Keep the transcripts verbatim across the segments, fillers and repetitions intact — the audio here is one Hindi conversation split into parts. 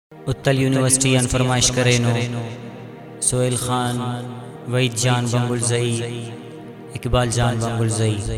उत्तल यूनिवर्सिटी अनफरमाइश करे नो सोहेल खान, वहीद जान बंगुलजई, इकबाल जान बंगुलजई।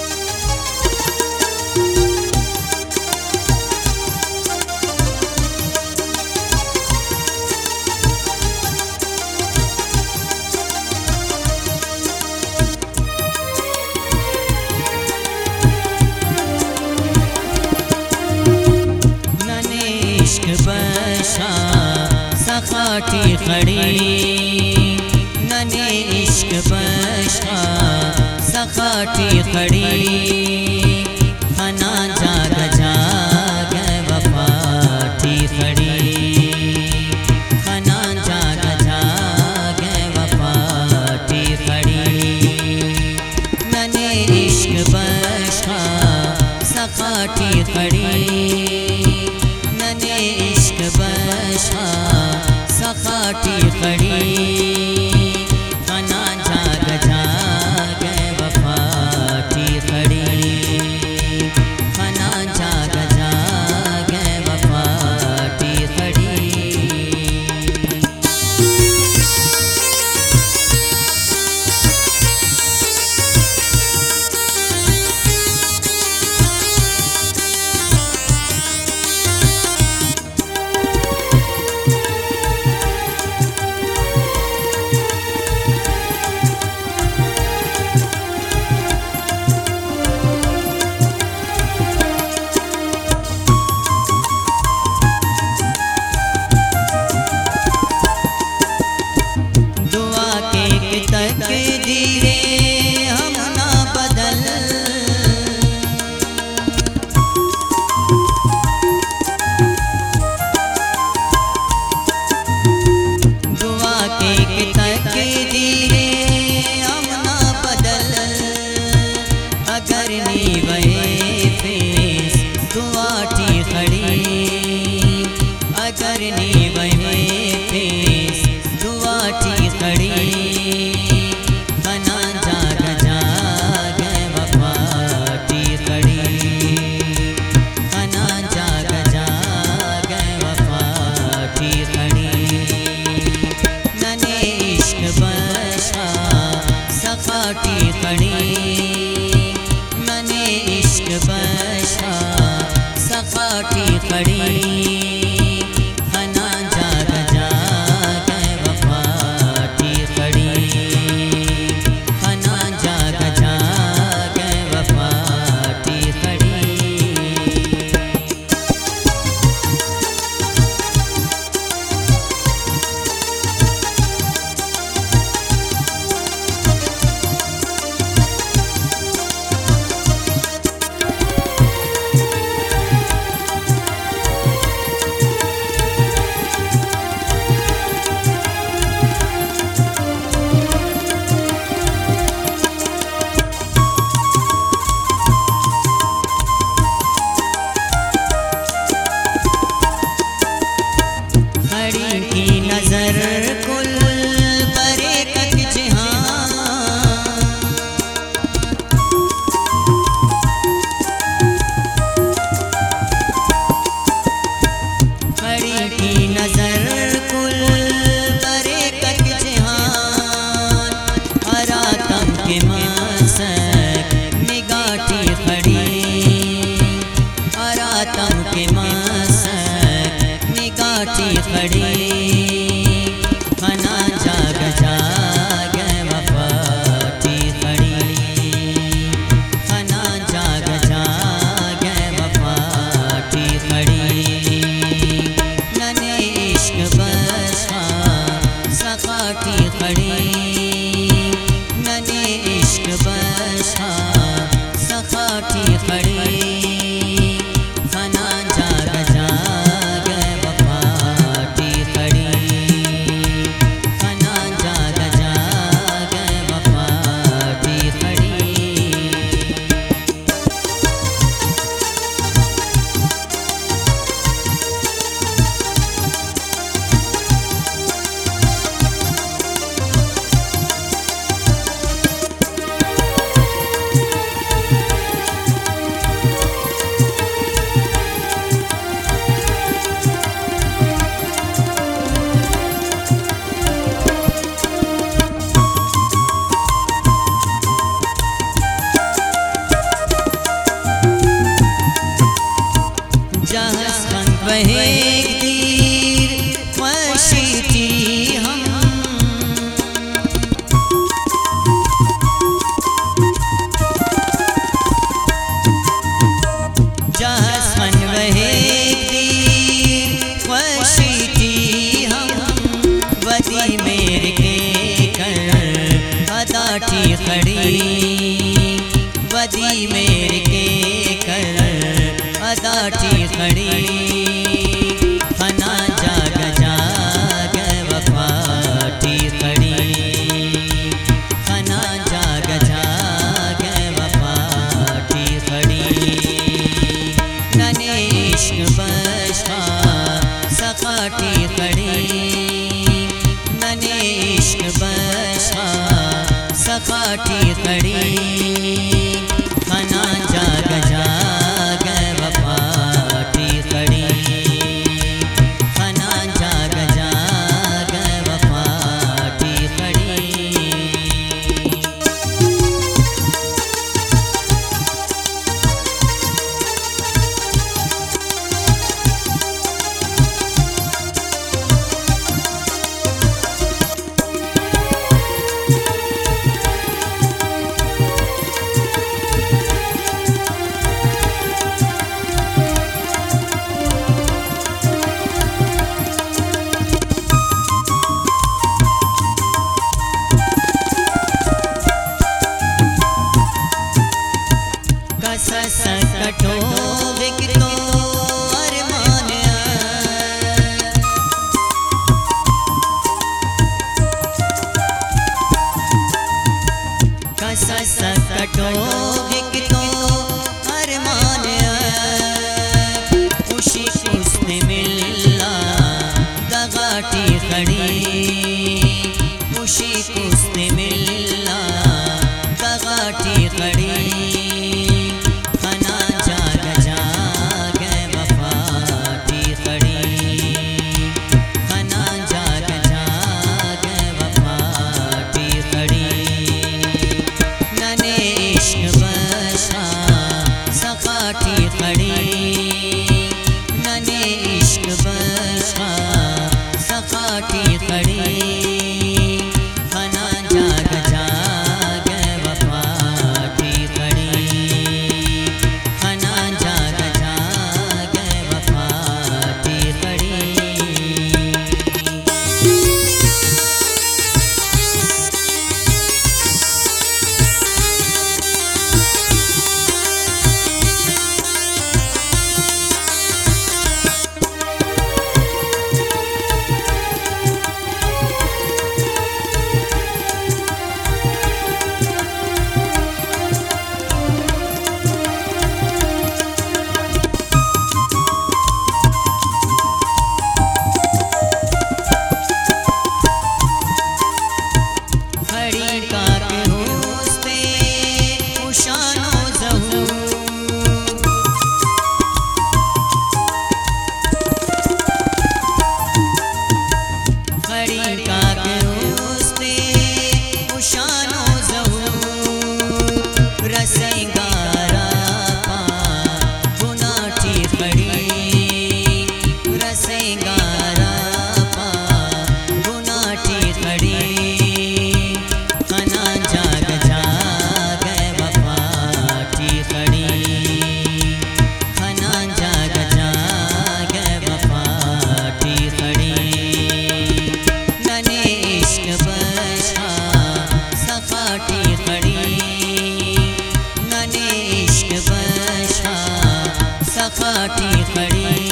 सखाटी खड़ी नने इश्क बशा सखाटी खड़ी खना जाग जाग वफाटी खड़ी खना जाग जाग वफाटी खड़ी नने इश्क बशा सखाटी खड़ी नने इश्क बशा सखाटी खड़ी खना जाग जाग वफाटी खड़ी खना जाग जाग वफाटी खड़ी। सखाटी खड़ी नने इश्क बशा सखाटी खड़ी खना जाग जाग वफाटी खड़ी खना जाग जाग वफाटी खड़ी। नजर कुल परे कक जहां खड़ी की नजर कुल परे कक जहां हरातम के मसक निगाटी खड़ी हरातम के मसक निगाटी खड़ी खना जाग जाग वफाटी खड़ी खना जाग जाग वफाटी खड़ी नने इश्क बशा सखाटी खड़ी नने इश्क बशा सखाटी खड़ी खना जाग जाग वफाटी खड़ी। एक दीर ख्वाशी थी हम, जहस्मन वह एक दीर ख्वाशी थी हम, वदी मेरे के कर अदा थी खड़ी, वदी मेरे के कर अदा थी खड़ी, फना जाग जाग वफा थी खड़ी, फना जाग जाग वफा थी खड़ी, नने इश्क बशा सखा थी खड़ी, नने इश्क बशा सखा थी खड़ी, फना जाग जाग वफा थी खड़ी, फना जाग जाग वफा थी खड़ी। सकटो विकतो अरमान, कस सकटो विकतो अरमान, खुशी उसने मिलना दगाटी खड़ी, खुशी उसने मिलना दगाटी खड़ी, सखाटी खड़ी, फना जाग जाग वफा थी खड़ी, फना जाग जाग वफा थी खड़ी। सखाटी खड़ी।